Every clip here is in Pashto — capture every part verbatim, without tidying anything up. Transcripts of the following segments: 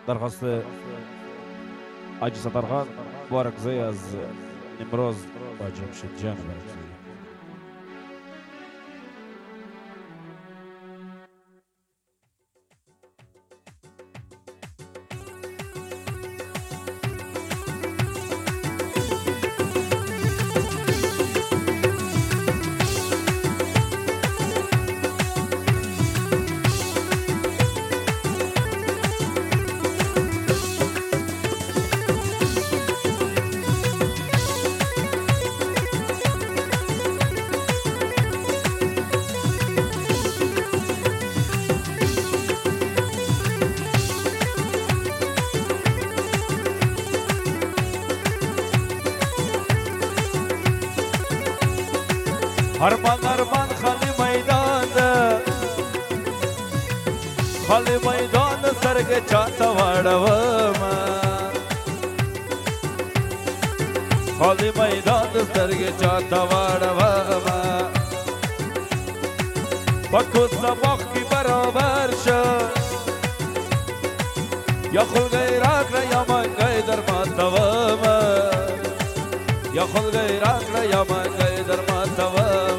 درخواست حاجی سترخان بارکزی از امروز با جمشید جان بارکزی. ارمان ارمان خالی میدان خالی میدان سرگ چاتا واڑوام خالی میدان سرگ چاتا واڑوام پکو سباق کی برابر شو یا خل گئی راک یا من گئی در ماتوام یا خل گئی راک یا من گئی در ماتوام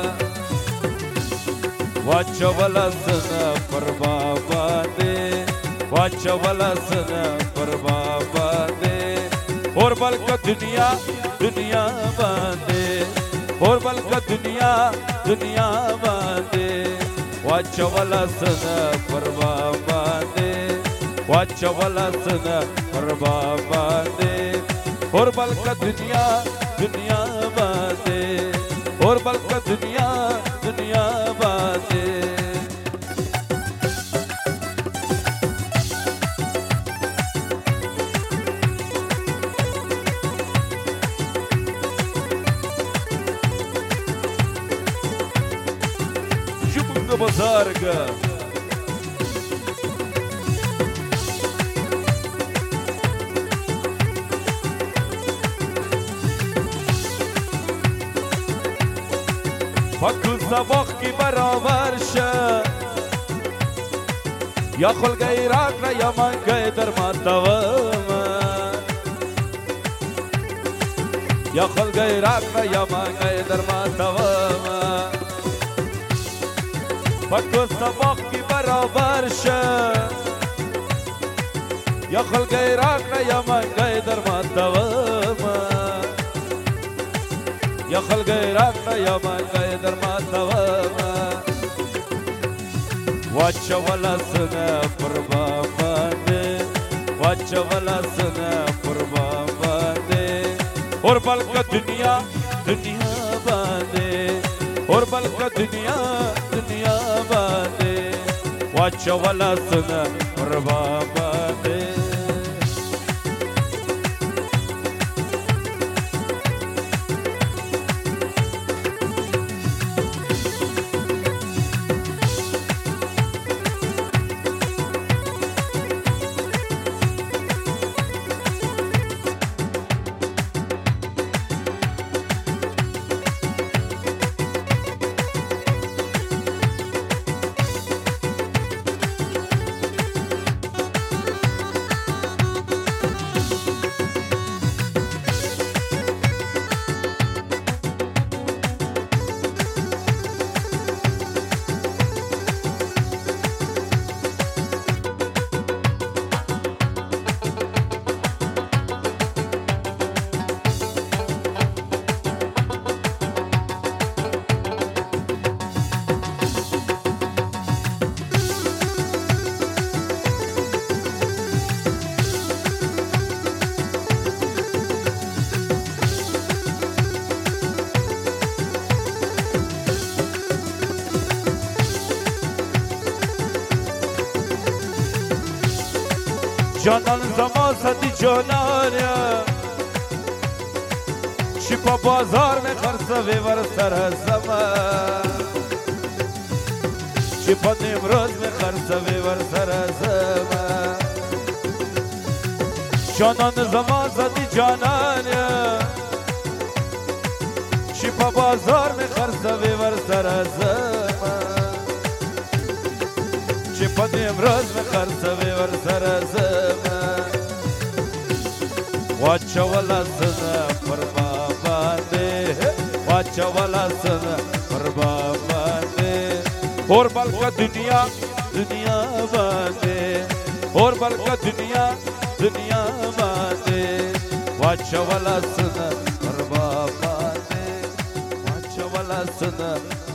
واچو ولسنا پر بابا دے واچو ولسنا پر بابا دے اور بلکہ دنیا دنیا باندے اور بلکہ دنیا دنیا باندے واچو ولسنا پر بابا دے واچو ولسنا پر بابا دے اور بلکہ دنیا دنیا باندے اور بلکہ دنیا دنیا باندے جمعہ بزرگ پکو سباق کی برابر شه یا خل گئی راک یا من گئی در ماتوام یا خل گئی راک یا من گئی در ماتوام پکو سباق کی برابر شه یا خل گئی راک یا من گئی در ماتوام یا خل گئی راک یا من گئی در ماتوام واچو ولسنا پر بابا دے واچو ولسنا پر بابا دے اور بلکہ دنیا دنیا باندے اور بلکہ دنیا دنیا باندے واچو ولسنا پر بابا دے جانان زما صدی جانانیا چی پا بازار میں خرسوی ور سر زمان چی پا نمروز میں خرسوی ور سر زمان جانان زما صدی جانانیا چی پا بازار میں خرسوی ور سر زمان چی پا نمروز میں خرسوی ور سر زمان واچولاسنه پر ما باندې واچولاسنه پر ما باندې اور بلکه دنیا دنیا باندې اور بلکه دنیا دنیا باندې واچولاسنه پر ما باندې واچولاسنه